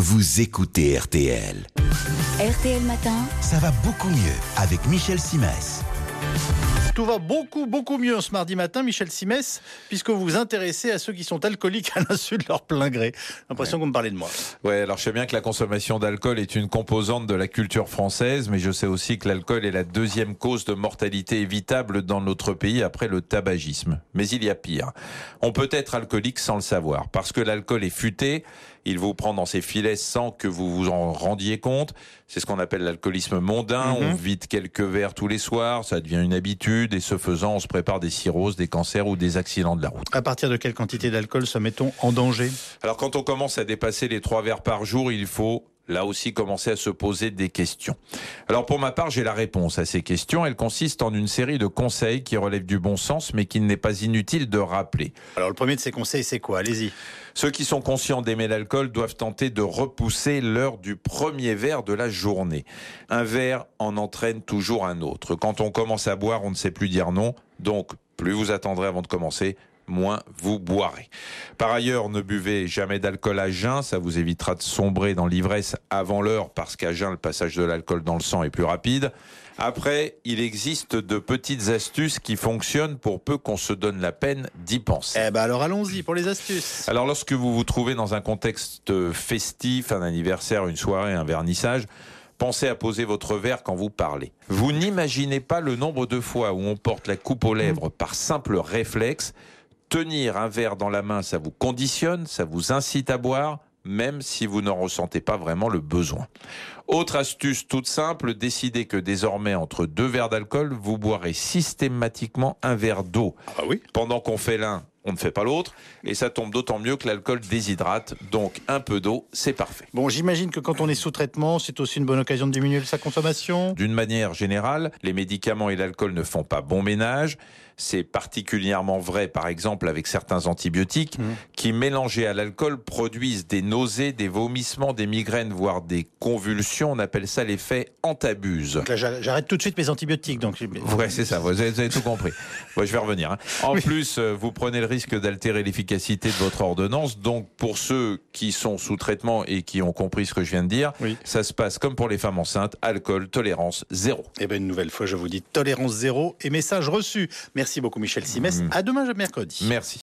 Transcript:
vous écoutez RTL. RTL Matin. Ça va beaucoup mieux avec Michel Simès. Tout va beaucoup mieux ce mardi matin, Michel Simès, puisque vous vous intéressez à ceux qui sont alcooliques à l'insu de leur plein gré. J'ai l'impression que vous me parlez de moi. Ouais, alors je sais bien que la consommation d'alcool est une composante de la culture française, mais je sais aussi que l'alcool est la deuxième cause de mortalité évitable dans notre pays après le tabagisme. Mais il y a pire. On peut être alcoolique sans le savoir, parce que l'alcool est futé, il vous prend dans ses filets sans que vous vous en rendiez compte. C'est ce qu'on appelle l'alcoolisme mondain. On vide quelques verres tous les soirs, ça devient une habitude, et ce faisant, on se prépare des cirrhoses, des cancers ou des accidents de la route. À partir de quelle quantité d'alcool se met-on en danger ? Alors quand on commence à dépasser les 3 verres par jour, il faut là aussi commencer à se poser des questions. Alors pour ma part, j'ai la réponse à ces questions. Elle consiste en une série de conseils qui relèvent du bon sens, mais qu'il n'est pas inutile de rappeler. Alors le premier de ces conseils, c'est quoi ? Allez-y. Ceux qui sont conscients d'aimer l'alcool doivent tenter de repousser l'heure du premier verre de la journée. Un verre en entraîne toujours un autre. Quand on commence à boire, on ne sait plus dire non. Donc, plus vous attendrez avant de commencer, moins vous boirez. Par ailleurs, ne buvez jamais d'alcool à jeun, ça vous évitera de sombrer dans l'ivresse avant l'heure, parce qu'à jeun, le passage de l'alcool dans le sang est plus rapide. Après, il existe de petites astuces qui fonctionnent pour peu qu'on se donne la peine d'y penser. Alors allons-y pour les astuces. Alors lorsque vous vous trouvez dans un contexte festif, un anniversaire, une soirée, un vernissage, pensez à poser votre verre quand vous parlez. Vous n'imaginez pas le nombre de fois où on porte la coupe aux lèvres par simple réflexe. Tenir un verre dans la main, ça vous conditionne, ça vous incite à boire, même si vous n'en ressentez pas vraiment le besoin. Autre astuce toute simple, décidez que désormais, entre 2 verres d'alcool, vous boirez systématiquement un verre d'eau. Ah oui ? Pendant qu'on fait l'un, on ne fait pas l'autre, et ça tombe d'autant mieux que l'alcool déshydrate, donc un peu d'eau, c'est parfait. Bon, j'imagine que quand on est sous traitement, c'est aussi une bonne occasion de diminuer sa consommation. D'une manière générale, les médicaments et l'alcool ne font pas bon ménage. C'est particulièrement vrai, par exemple, avec certains antibiotiques qui, mélangés à l'alcool, produisent des nausées, des vomissements, des migraines, voire des convulsions. On appelle ça l'effet antabuse. Donc là, j'arrête tout de suite mes antibiotiques. Donc... Ouais, c'est ça, vous avez tout compris. Bon, je vais revenir. En plus, vous prenez le risque d'altérer l'efficacité de votre ordonnance. Donc, pour ceux qui sont sous traitement et qui ont compris ce que je viens de dire, ça se passe comme pour les femmes enceintes, alcool, tolérance, 0. Une nouvelle fois, je vous dis tolérance 0 et message reçu. Merci beaucoup Michel Simès. À demain mercredi. Merci.